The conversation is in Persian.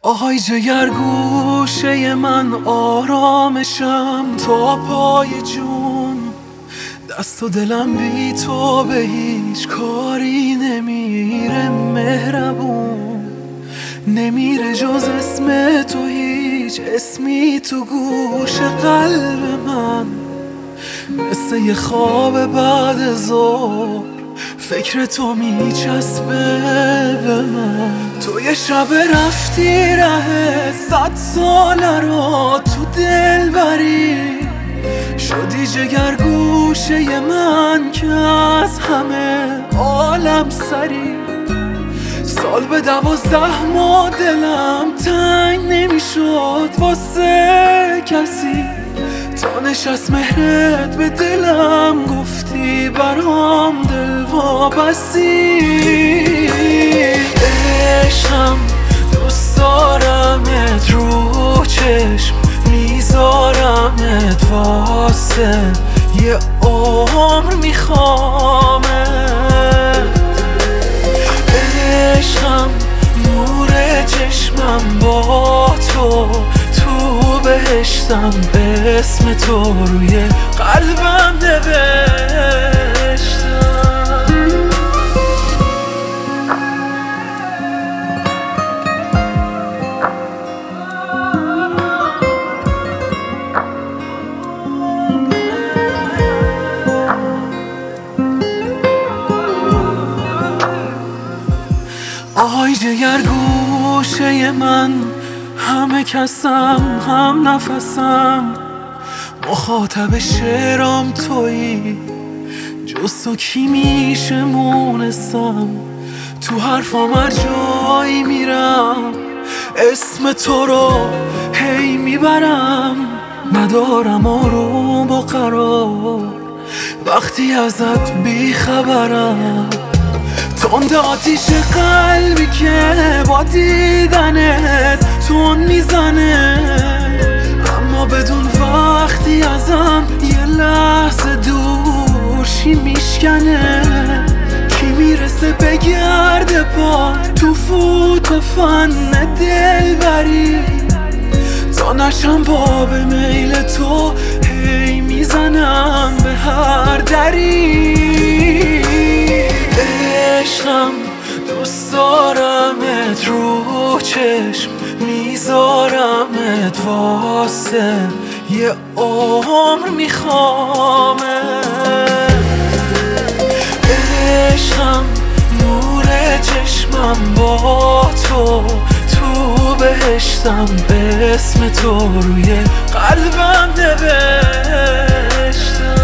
آهای جگر گوشه من آرامشم تا پای جون، دست و دلم بی تو به هیچ کاری نمیره. مهربون نمیره جز اسم تو، هیچ اسمی تو گوش قلب من. مثل یه خواب بعد ظهر فکر تو میچسبه به من. تو یه شب رفتی ره 100 ساله رو تو دل بری، شدی جگر گوشه من که از همه عالم سری. سال به 12 ماه دلم تنگ نمیشد واسه کسی، تا نشست مهرت به دلم گفتی برام دل وابستی. عشقم دوست دارمت، رو چشم میذارمت، واسه یه عمر میخوامت. عشقم نور چشمم با تو بهشتم، اسم تو روی قلبم نوشتم. آهای جگر گوشه من، همه کسم هم نفسم، مخاطب شعرام تویی، جز تو کی میشه مونسم. تو حرفام هر جایی میرم اسم تو رو هی میبرم، ندارم آروم و قرار وقتی ازت بیخبرم. تند آتیش قلبی که با دیدنت تون میزنه، اما بدون وقتی ازم یه لحظه دورشی میشکنه. کی میرسه بگرده پا تو فوت و فن دل بری، تا نشم باب میل تو هی میزنم به هر دری. عشقم دوست دارمت، رو چشم میذارمت، واسه یه عمر میخوامت. عشقم نور چشمم با تو بهشتم، اسم تو روی قلبم نوشتم.